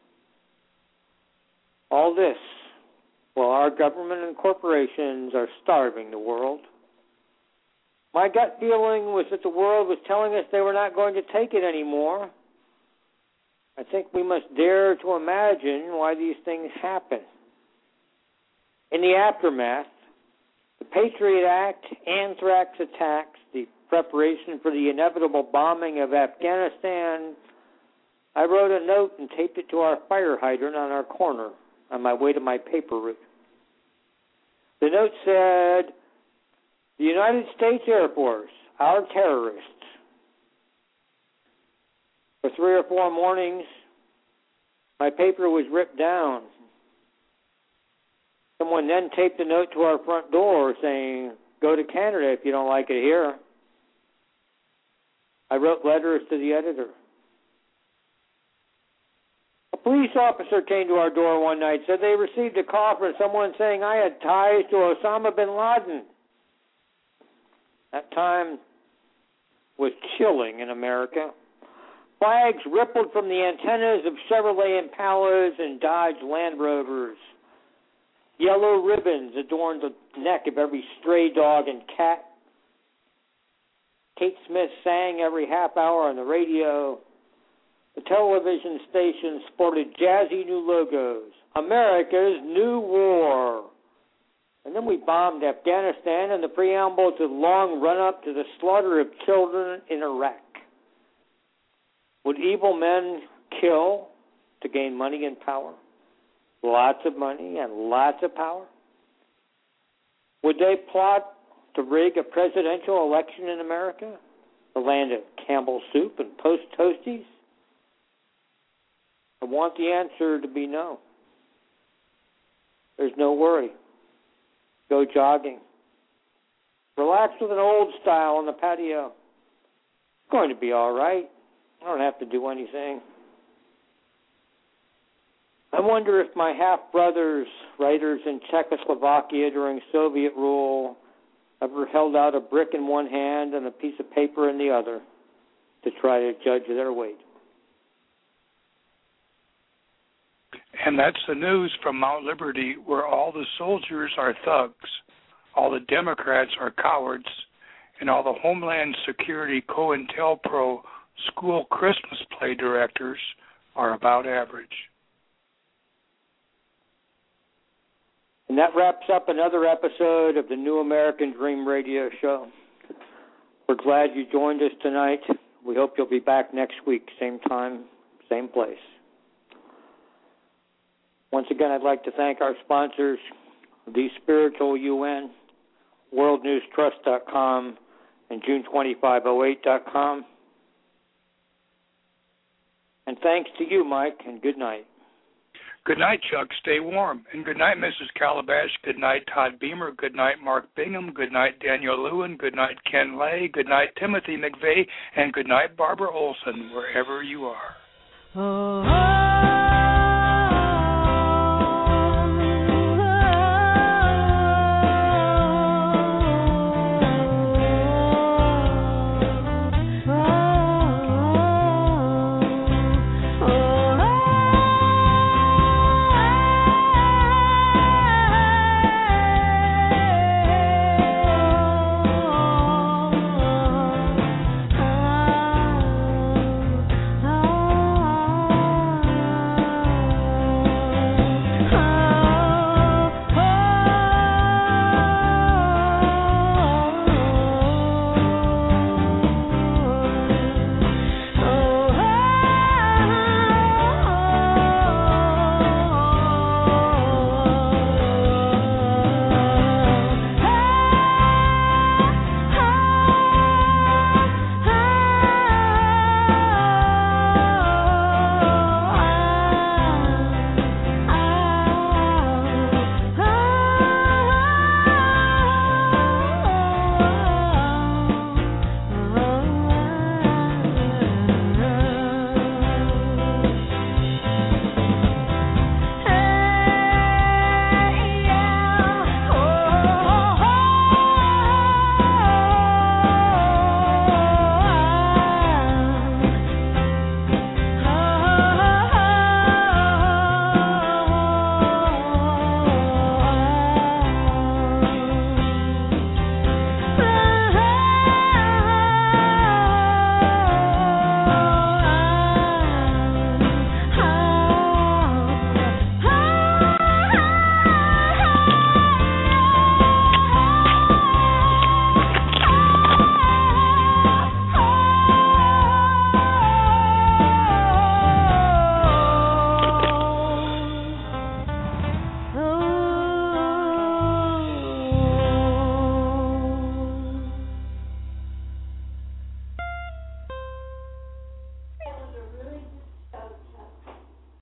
All this while our government and corporations are starving the world. My gut feeling was that the world was telling us they were not going to take it anymore. I think we must dare to imagine why these things happen. In the aftermath, the Patriot Act, anthrax attacks, the preparation for the inevitable bombing of Afghanistan, I wrote a note and taped it to our fire hydrant on our corner on my way to my paper route. The note said, "The United States Air Force, our terrorists." For 3 or 4 mornings, My paper was ripped down. Someone then taped a note to our front door saying, "Go to Canada if you don't like it here." I wrote letters to the editor. A police officer came to our door one night, said they received a call from someone saying I had ties to Osama bin Laden. That time was chilling in America. Flags rippled from the antennas of Chevrolet Impalas and Dodge Land Rovers. Yellow ribbons adorned the neck of every stray dog and cat. Kate Smith sang every half hour on the radio. The television station sported jazzy new logos. America's New War. And then we bombed Afghanistan in the preamble to the long run-up to the slaughter of children in Iraq. Would evil men kill to gain money and power? Lots of money and lots of power? Would they plot to rig a presidential election in America? The land of Campbell soup and post toasties? I want the answer to be no. There's no worry. Go jogging. Relax with an old style on the patio. It's going to be all right. I don't have to do anything. I wonder if my half-brothers, writers in Czechoslovakia during Soviet rule, ever held out a brick in one hand and a piece of paper in the other to try to judge their weight. And that's the news from Mount Liberty, where all the soldiers are thugs, all the Democrats are cowards, and all the Homeland Security COINTELPRO school Christmas play directors are about average. And that wraps up another episode of the New American Dream Radio Show. We're glad you joined us tonight. We hope you'll be back next week, same time, same place. Once again, I'd like to thank our sponsors, The Spiritual UN, WorldNewsTrust.com, and June2508.com. And thanks to you, Mike, and good night. Good night, Chuck. Stay warm. And good night, Mrs. Calabash. Good night, Todd Beamer. Good night, Mark Bingham. Good night, Daniel Lewin. Good night, Ken Lay. Good night, Timothy McVeigh. And good night, Barbara Olson, wherever you are.